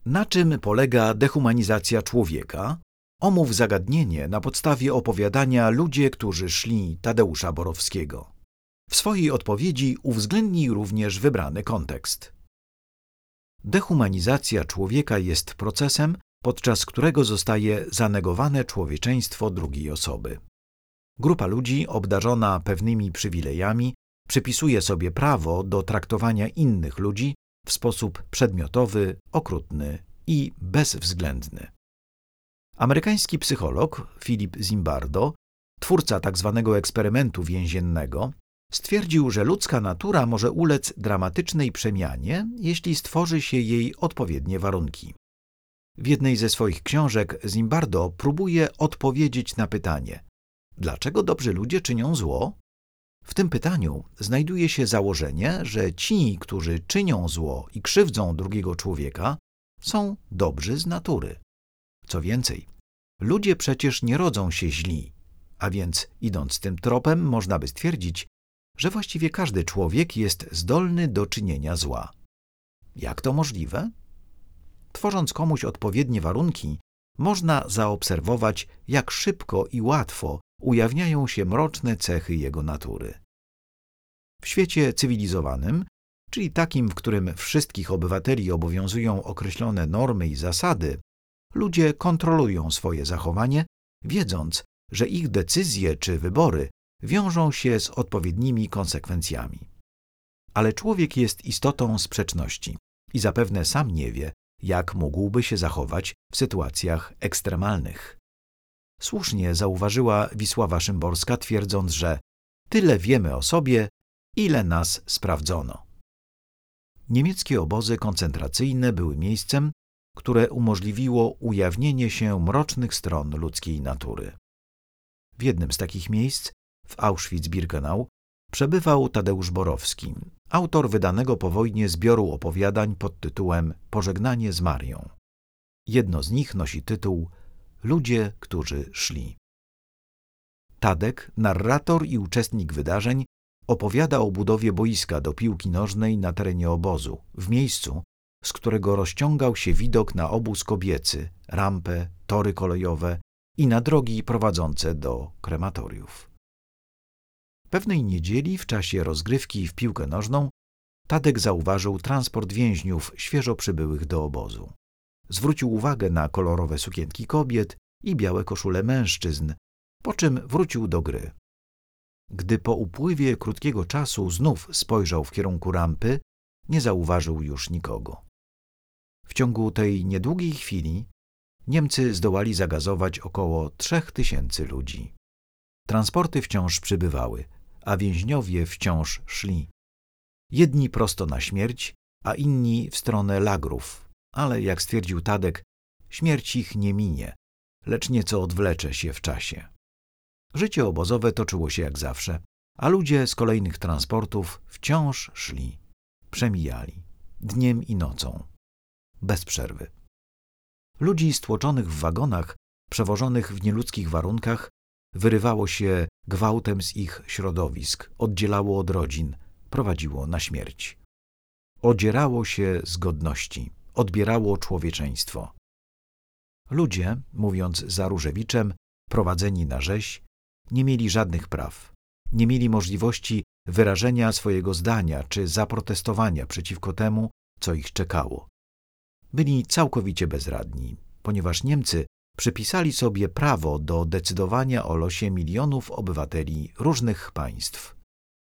Na czym polega dehumanizacja człowieka? Omów zagadnienie na podstawie opowiadania Ludzie, którzy szli Tadeusza Borowskiego. W swojej odpowiedzi uwzględnij również wybrany kontekst. Dehumanizacja człowieka jest procesem, podczas którego zostaje zanegowane człowieczeństwo drugiej osoby. Grupa ludzi obdarzona pewnymi przywilejami przypisuje sobie prawo do traktowania innych ludzi w sposób przedmiotowy, okrutny i bezwzględny. Amerykański psycholog Philip Zimbardo, twórca tzw. eksperymentu więziennego, stwierdził, że ludzka natura może ulec dramatycznej przemianie, jeśli stworzy się jej odpowiednie warunki. W jednej ze swoich książek Zimbardo próbuje odpowiedzieć na pytanie: dlaczego dobrzy ludzie czynią zło? W tym pytaniu znajduje się założenie, że ci, którzy czynią zło i krzywdzą drugiego człowieka, są dobrzy z natury. Co więcej, ludzie przecież nie rodzą się źli, a więc idąc tym tropem można by stwierdzić, że właściwie każdy człowiek jest zdolny do czynienia zła. Jak to możliwe? Tworząc komuś odpowiednie warunki, można zaobserwować, jak szybko i łatwo ujawniają się mroczne cechy jego natury. W świecie cywilizowanym, czyli takim, w którym wszystkich obywateli obowiązują określone normy i zasady, ludzie kontrolują swoje zachowanie, wiedząc, że ich decyzje czy wybory wiążą się z odpowiednimi konsekwencjami. Ale człowiek jest istotą sprzeczności i zapewne sam nie wie, jak mógłby się zachować w sytuacjach ekstremalnych. Słusznie zauważyła Wisława Szymborska, twierdząc, że tyle wiemy o sobie, ile nas sprawdzono. Niemieckie obozy koncentracyjne były miejscem, które umożliwiło ujawnienie się mrocznych stron ludzkiej natury. W jednym z takich miejsc, w Auschwitz-Birkenau, przebywał Tadeusz Borowski, autor wydanego po wojnie zbioru opowiadań pod tytułem Pożegnanie z Marią. Jedno z nich nosi tytuł Ludzie, którzy szli. Tadek, narrator i uczestnik wydarzeń, opowiada o budowie boiska do piłki nożnej na terenie obozu, w miejscu, z którego rozciągał się widok na obóz kobiecy, rampę, tory kolejowe i na drogi prowadzące do krematoriów. Pewnej niedzieli w czasie rozgrywki w piłkę nożną Tadek zauważył transport więźniów świeżo przybyłych do obozu. Zwrócił uwagę na kolorowe sukienki kobiet i białe koszule mężczyzn, po czym wrócił do gry. Gdy po upływie krótkiego czasu znów spojrzał w kierunku rampy, nie zauważył już nikogo. W ciągu tej niedługiej chwili Niemcy zdołali zagazować około 3000 ludzi. Transporty wciąż przybywały, a więźniowie wciąż szli. Jedni prosto na śmierć, a inni w stronę lagrów, ale jak stwierdził Tadek, śmierć ich nie minie, lecz nieco odwlecze się w czasie. Życie obozowe toczyło się jak zawsze, a ludzie z kolejnych transportów wciąż szli, przemijali, dniem i nocą, bez przerwy. Ludzi stłoczonych w wagonach, przewożonych w nieludzkich warunkach, wyrywało się gwałtem z ich środowisk, oddzielało od rodzin, prowadziło na śmierć. Odzierało się z godności, odbierało człowieczeństwo. Ludzie, mówiąc za Różewiczem, prowadzeni na rzeź, nie mieli żadnych praw, nie mieli możliwości wyrażenia swojego zdania czy zaprotestowania przeciwko temu, co ich czekało. Byli całkowicie bezradni, ponieważ Niemcy przypisali sobie prawo do decydowania o losie milionów obywateli różnych państw.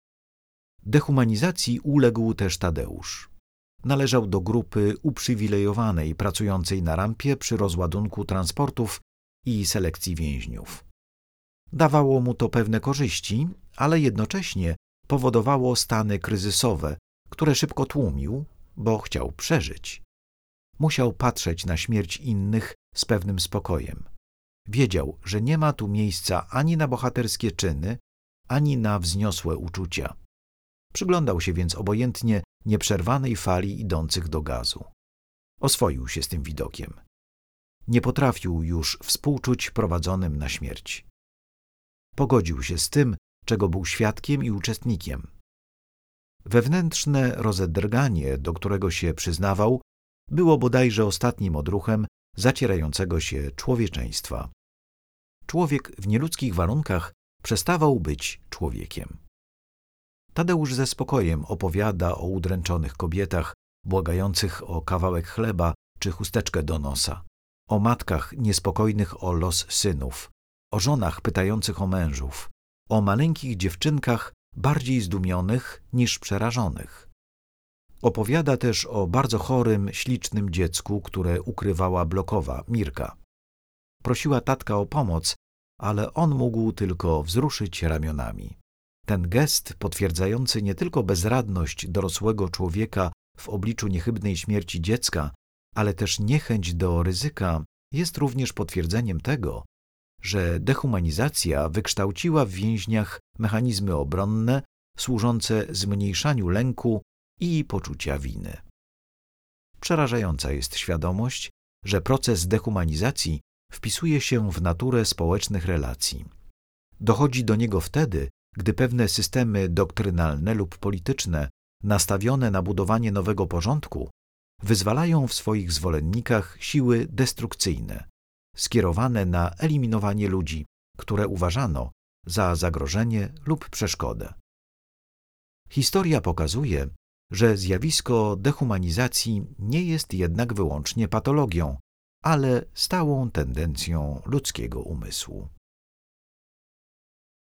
Dehumanizacji uległ też Tadeusz. Należał do grupy uprzywilejowanej pracującej na rampie przy rozładunku transportów i selekcji więźniów. Dawało mu to pewne korzyści, ale jednocześnie powodowało stany kryzysowe, które szybko tłumił, bo chciał przeżyć. Musiał patrzeć na śmierć innych z pewnym spokojem. Wiedział, że nie ma tu miejsca ani na bohaterskie czyny, ani na wzniosłe uczucia. Przyglądał się więc obojętnie nieprzerwanej fali idących do gazu. Oswoił się z tym widokiem. Nie potrafił już współczuć prowadzonym na śmierć. Pogodził się z tym, czego był świadkiem i uczestnikiem. Wewnętrzne rozedrganie, do którego się przyznawał, było bodajże ostatnim odruchem zacierającego się człowieczeństwa. Człowiek w nieludzkich warunkach przestawał być człowiekiem. Tadeusz ze spokojem opowiada o udręczonych kobietach, błagających o kawałek chleba czy chusteczkę do nosa, o matkach niespokojnych o los synów, o żonach pytających o mężów, o maleńkich dziewczynkach bardziej zdumionych niż przerażonych. Opowiada też o bardzo chorym, ślicznym dziecku, które ukrywała Blokowa, Mirka. Prosiła tatka o pomoc, ale on mógł tylko wzruszyć ramionami. Ten gest potwierdzający nie tylko bezradność dorosłego człowieka w obliczu niechybnej śmierci dziecka, ale też niechęć do ryzyka, jest również potwierdzeniem tego, że dehumanizacja wykształciła w więźniach mechanizmy obronne służące zmniejszaniu lęku i poczucia winy. Przerażająca jest świadomość, że proces dehumanizacji wpisuje się w naturę społecznych relacji. Dochodzi do niego wtedy, gdy pewne systemy doktrynalne lub polityczne, nastawione na budowanie nowego porządku, wyzwalają w swoich zwolennikach siły destrukcyjne, skierowane na eliminowanie ludzi, które uważano za zagrożenie lub przeszkodę. Historia pokazuje, że zjawisko dehumanizacji nie jest jednak wyłącznie patologią, ale stałą tendencją ludzkiego umysłu.